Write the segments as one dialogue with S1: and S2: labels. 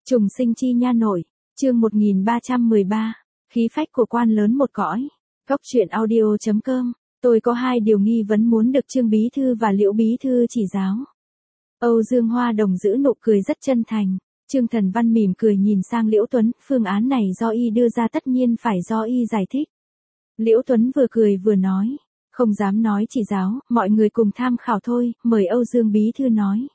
S1: Trùng sinh chi nha nội, chương 1313, khí phách của quan lớn một cõi. Góc truyện audio.com, tôi có hai điều nghi vấn muốn được Trương Bí Thư và Liễu Bí Thư chỉ giáo. Âu Dương Hoa Đồng giữ nụ cười rất chân thành. Trương Thần Văn mỉm cười nhìn sang Liễu Tuấn, phương án này do y đưa ra tất nhiên phải do y giải thích. Liễu Tuấn vừa cười vừa nói, không dám nói chỉ giáo, mọi người cùng tham khảo thôi, mời Âu Dương Bí Thư nói.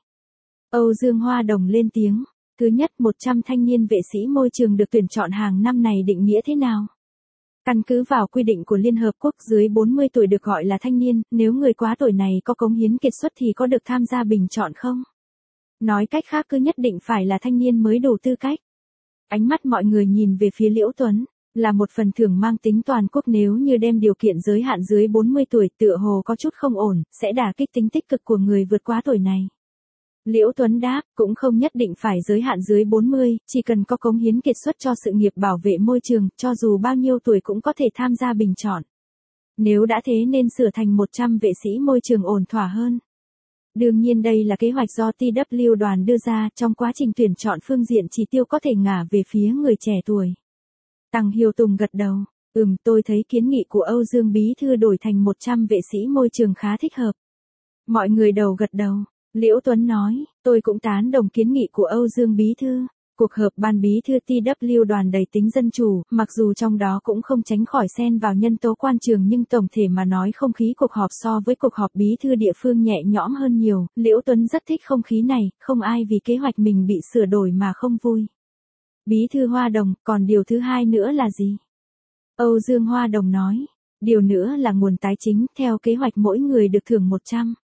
S1: Âu Dương Hoa Đồng lên tiếng. Thứ nhất, 100 thanh niên vệ sĩ môi trường được tuyển chọn hàng năm này định nghĩa thế nào? Căn cứ vào quy định của Liên Hợp Quốc, dưới 40 tuổi được gọi là thanh niên, nếu người quá tuổi này có cống hiến kiệt xuất thì có được tham gia bình chọn không? Nói cách khác cứ nhất định phải là thanh niên mới đủ tư cách. Ánh mắt mọi người nhìn về phía Liễu Tuấn, là một phần thưởng mang tính toàn quốc nếu như đem điều kiện giới hạn dưới 40 tuổi tựa hồ có chút không ổn, sẽ đả kích tính tích cực của người vượt quá tuổi này. Liễu Tuấn đáp, cũng không nhất định phải giới hạn dưới 40, chỉ cần có cống hiến kiệt xuất cho sự nghiệp bảo vệ môi trường, cho dù bao nhiêu tuổi cũng có thể tham gia bình chọn. Nếu đã thế nên sửa thành 100 vệ sĩ môi trường ổn thỏa hơn. Đương nhiên đây là kế hoạch do TW đoàn đưa ra, trong quá trình tuyển chọn phương diện chỉ tiêu có thể ngả về phía người trẻ tuổi. Tăng Hiếu Tùng gật đầu, tôi thấy kiến nghị của Âu Dương Bí Thư đổi thành 100 vệ sĩ môi trường khá thích hợp. Mọi người đầu gật đầu. Liễu Tuấn nói, tôi cũng tán đồng kiến nghị của Âu Dương Bí Thư. Cuộc họp ban bí thư TW đoàn đầy tính dân chủ, mặc dù trong đó cũng không tránh khỏi xen vào nhân tố quan trường nhưng tổng thể mà nói không khí cuộc họp so với cuộc họp bí thư địa phương nhẹ nhõm hơn nhiều. Liễu Tuấn rất thích không khí này, không ai vì kế hoạch mình bị sửa đổi mà không vui. Bí thư Hoa Đồng, còn điều thứ hai nữa là gì? Âu Dương Hoa Đồng nói, điều nữa là nguồn tài chính, theo kế hoạch mỗi người được thưởng 100.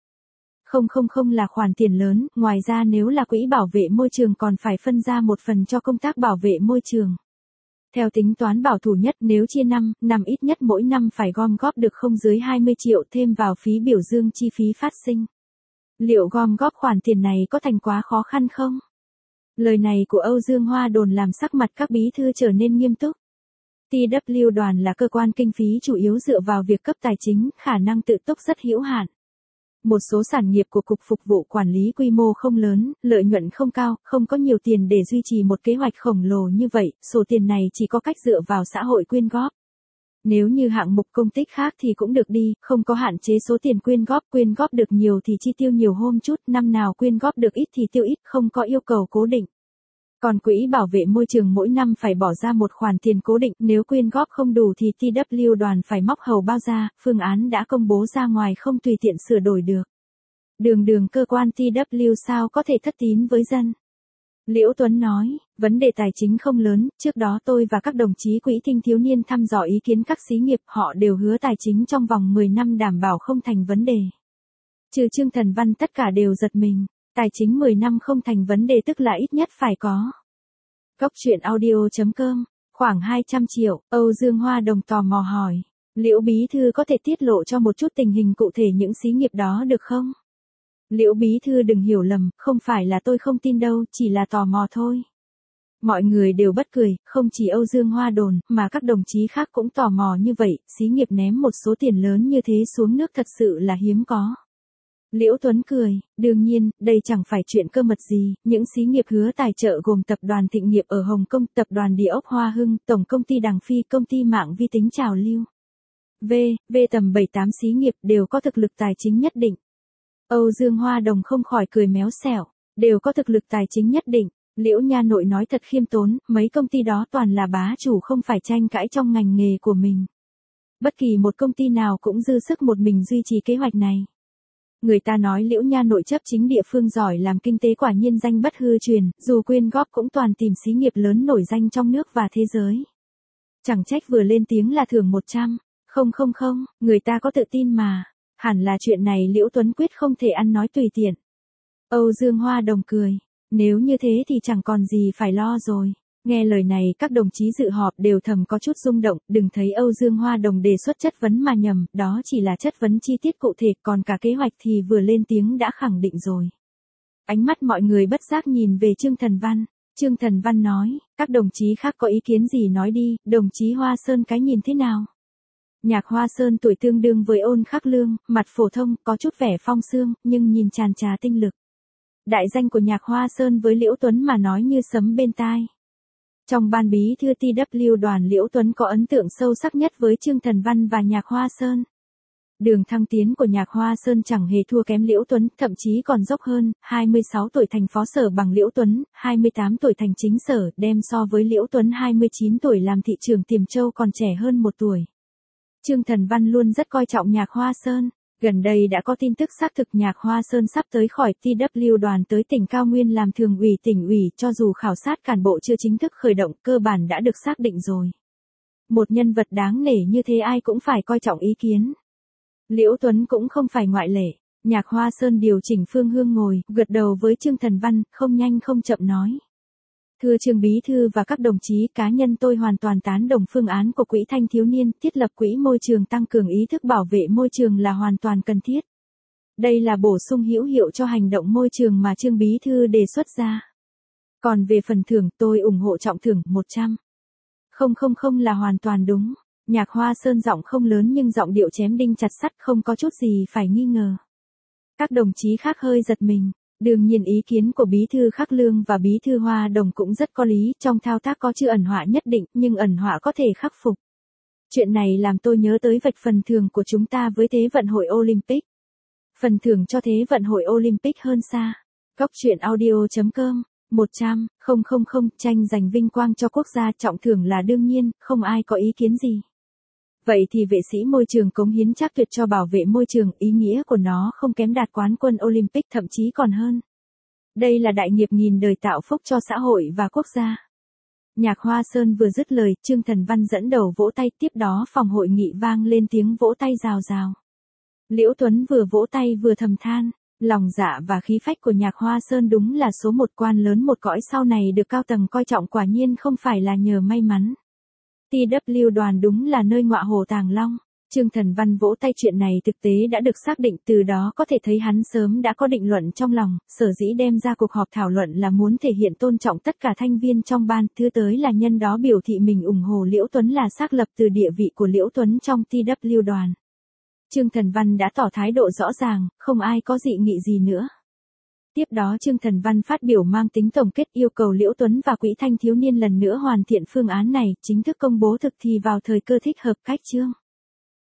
S1: Không là khoản tiền lớn, ngoài ra nếu là quỹ bảo vệ môi trường còn phải phân ra một phần cho công tác bảo vệ môi trường. Theo tính toán bảo thủ nhất nếu chia năm ít nhất mỗi năm phải gom góp được không dưới 20 triệu thêm vào phí biểu dương chi phí phát sinh. Liệu gom góp khoản tiền này có thành quá khó khăn không? Lời này của Âu Dương Hoa Đồn làm sắc mặt các bí thư trở nên nghiêm túc. TW đoàn là cơ quan kinh phí chủ yếu dựa vào việc cấp tài chính, khả năng tự túc rất hữu hạn. Một số sản nghiệp của Cục Phục vụ Quản lý quy mô không lớn, lợi nhuận không cao, không có nhiều tiền để duy trì một kế hoạch khổng lồ như vậy, số tiền này chỉ có cách dựa vào xã hội quyên góp. Nếu như hạng mục công tích khác thì cũng được đi, không có hạn chế số tiền quyên góp được nhiều thì chi tiêu nhiều hôm chút, năm nào quyên góp được ít thì tiêu ít, không có yêu cầu cố định. Còn quỹ bảo vệ môi trường mỗi năm phải bỏ ra một khoản tiền cố định, nếu quyên góp không đủ thì TW đoàn phải móc hầu bao ra, phương án đã công bố ra ngoài không tùy tiện sửa đổi được. Đường cơ quan TW sao có thể thất tín với dân? Liễu Tuấn nói, vấn đề tài chính không lớn, trước đó tôi và các đồng chí quỹ thanh thiếu niên thăm dò ý kiến các xí nghiệp, họ đều hứa tài chính trong vòng 10 năm đảm bảo không thành vấn đề. Trừ Trương Thần Văn tất cả đều giật mình. Tài chính 10 năm không thành vấn đề tức là ít nhất phải có. Góc truyện audio.com, khoảng 200 triệu, Âu Dương Hoa Đồng tò mò hỏi. Liễu Bí Thư có thể tiết lộ cho một chút tình hình cụ thể những xí nghiệp đó được không? Liễu Bí Thư đừng hiểu lầm, không phải là tôi không tin đâu, chỉ là tò mò thôi. Mọi người đều bật cười, không chỉ Âu Dương Hoa Đồn, mà các đồng chí khác cũng tò mò như vậy, xí nghiệp ném một số tiền lớn như thế xuống nước thật sự là hiếm có. Liễu Tuấn cười, đương nhiên, đây chẳng phải chuyện cơ mật gì, những xí nghiệp hứa tài trợ gồm Tập đoàn Thịnh Nghiệp ở Hồng Kông, Tập đoàn Địa ốc Hoa Hưng, Tổng công ty Đằng Phi, Công ty mạng vi tính Trào Lưu. Tầm 7-8 xí nghiệp đều có thực lực tài chính nhất định. Âu Dương Hoa Đồng không khỏi cười méo xẻo, đều có thực lực tài chính nhất định. Liễu Nha Nội nói thật khiêm tốn, mấy công ty đó toàn là bá chủ không phải tranh cãi trong ngành nghề của mình. Bất kỳ một công ty nào cũng dư sức một mình duy trì kế hoạch này. Người ta nói Liễu Nha Nội chấp chính địa phương giỏi làm kinh tế quả nhiên danh bất hư truyền, dù quyên góp cũng toàn tìm xí nghiệp lớn nổi danh trong nước và thế giới. Chẳng trách vừa lên tiếng là thưởng 100, không, người ta có tự tin mà, hẳn là chuyện này Liễu Tuấn quyết không thể ăn nói tùy tiện. Âu Dương Hoa Đồng cười, nếu như thế thì chẳng còn gì phải lo rồi. Nghe lời này các đồng chí dự họp đều thầm có chút rung động, đừng thấy Âu Dương Hoa Đồng đề xuất chất vấn mà nhầm, đó chỉ là chất vấn chi tiết cụ thể, còn cả kế hoạch thì vừa lên tiếng đã khẳng định rồi. Ánh mắt mọi người bất giác nhìn về Trương Thần Văn. Trương Thần Văn nói, các đồng chí khác có ý kiến gì nói đi, đồng chí Hoa Sơn cái nhìn thế nào? Nhạc Hoa Sơn tuổi tương đương với Ôn Khắc Lương, mặt phổ thông, có chút vẻ phong sương, nhưng nhìn tràn trà tinh lực. Đại danh của Nhạc Hoa Sơn với Liễu Tuấn mà nói như sấm bên tai. Trong ban bí thư TW đoàn, Liễu Tuấn có ấn tượng sâu sắc nhất với Trương Thần Văn và Nhạc Hoa Sơn. Đường thăng tiến của Nhạc Hoa Sơn chẳng hề thua kém Liễu Tuấn, thậm chí còn dốc hơn, 26 tuổi thành phó sở bằng Liễu Tuấn, 28 tuổi thành chính sở, đem so với Liễu Tuấn 29 tuổi làm thị trưởng Tiềm Châu còn trẻ hơn 1 tuổi. Trương Thần Văn luôn rất coi trọng Nhạc Hoa Sơn. Gần đây đã có tin tức xác thực Nhạc Hoa Sơn sắp tới khỏi TW đoàn tới tỉnh Cao Nguyên làm thường ủy tỉnh ủy, cho dù khảo sát cán bộ chưa chính thức khởi động, cơ bản đã được xác định rồi. Một nhân vật đáng nể như thế ai cũng phải coi trọng ý kiến. Liễu Tuấn cũng không phải ngoại lệ. Nhạc Hoa Sơn điều chỉnh phương hướng ngồi, gật đầu với Trương Thần Văn, không nhanh không chậm nói. Thưa Trương Bí Thư và các đồng chí, cá nhân tôi hoàn toàn tán đồng phương án của Quỹ Thanh Thiếu Niên, thiết lập quỹ môi trường tăng cường ý thức bảo vệ môi trường là hoàn toàn cần thiết. Đây là bổ sung hữu hiệu cho hành động môi trường mà Trương Bí Thư đề xuất ra. Còn về phần thưởng, tôi ủng hộ trọng thưởng 100. 000 là hoàn toàn đúng. Nhạc Hoa Sơn giọng không lớn nhưng giọng điệu chém đinh chặt sắt, không có chút gì phải nghi ngờ. Các đồng chí khác hơi giật mình. Đương nhiên ý kiến của Bí thư Khắc Lương và Bí thư Hoa Đồng cũng rất có lý, trong thao tác có chữ ẩn họa nhất định, nhưng ẩn họa có thể khắc phục. Chuyện này làm tôi nhớ tới vạch phần thưởng của chúng ta với Thế vận hội Olympic. Phần thưởng cho Thế vận hội Olympic hơn xa. Góc truyện audio.com 100 000 tranh giành vinh quang cho quốc gia, trọng thưởng là đương nhiên, không ai có ý kiến gì. Vậy thì vệ sĩ môi trường cống hiến chắc tuyệt cho bảo vệ môi trường, ý nghĩa của nó không kém đạt quán quân Olympic, thậm chí còn hơn. Đây là đại nghiệp nghìn đời tạo phúc cho xã hội và quốc gia. Nhạc Hoa Sơn vừa dứt lời, Trương Thần Văn dẫn đầu vỗ tay, tiếp đó phòng hội nghị vang lên tiếng vỗ tay rào rào. Liễu Tuấn vừa vỗ tay vừa thầm than, lòng dạ và khí phách của Nhạc Hoa Sơn đúng là số một, quan lớn một cõi, sau này được cao tầng coi trọng quả nhiên không phải là nhờ may mắn. TW đoàn đúng là nơi ngọa hổ tàng long. Trương Thần Văn vỗ tay, chuyện này thực tế đã được xác định, từ đó có thể thấy hắn sớm đã có định luận trong lòng, sở dĩ đem ra cuộc họp thảo luận là muốn thể hiện tôn trọng tất cả thành viên trong ban, thứ tới là nhân đó biểu thị mình ủng hộ Liễu Tuấn, là xác lập từ địa vị của Liễu Tuấn trong TW đoàn. Trương Thần Văn đã tỏ thái độ rõ ràng, không ai có dị nghị gì nữa. Tiếp đó Trương Thần Văn phát biểu mang tính tổng kết, yêu cầu Liễu Tuấn và Quỹ Thanh Thiếu Niên lần nữa hoàn thiện phương án này, chính thức công bố thực thi vào thời cơ thích hợp. Cách chương